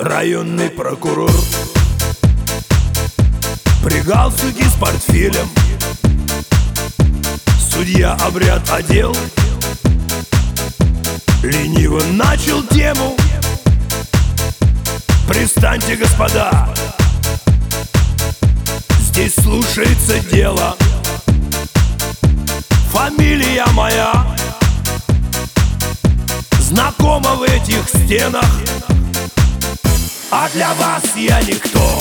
Районный прокурор при галстуке с портфелем. Судья обряд одел, лениво начал тему. Пристаньте, господа, здесь слушается дело. Фамилия моя знакома в этих стенах, а для вас я никто,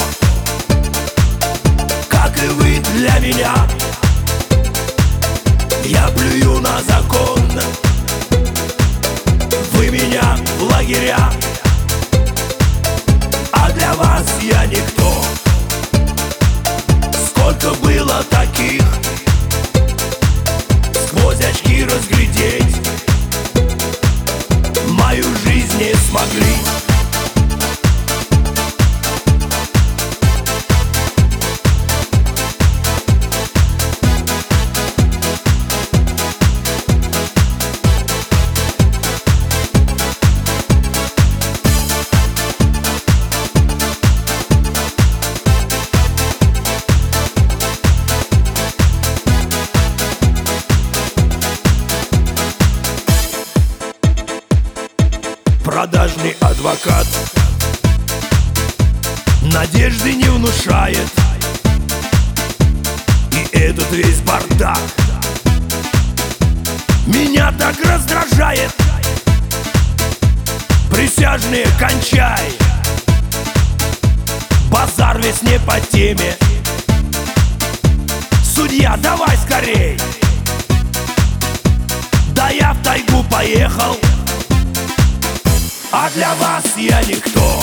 как и вы для меня. Я плюю на закон, вы меня в лагеря, а для вас я никто. Сколько было таких, сквозь очки разглядеть мою жизнь не смогли. Продажный адвокат надежды не внушает, и этот весь бардак меня так раздражает. Присяжные, кончай, базар весь не по теме. Судья, давай скорей, да я в тайгу поехал, а для вас я никто,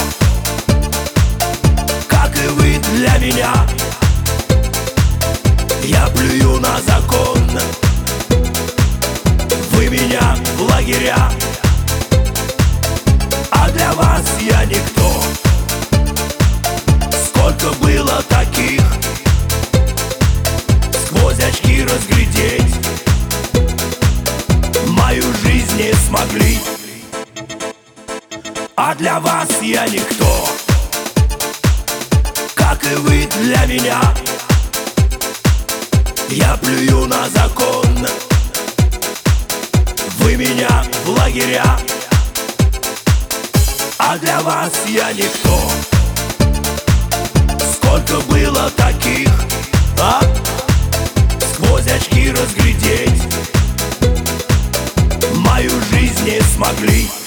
как и вы для меня. Я плюю на закон, вы меня в лагеря, а для вас я никто. Сколько было таких, сквозь очки разглядеть мою жизнь не смогли. А для вас я никто, как и вы для меня. Я плюю на закон, вы меня в лагеря, а для вас я никто. Сколько было таких, сквозь очки разглядеть мою жизнь не смогли.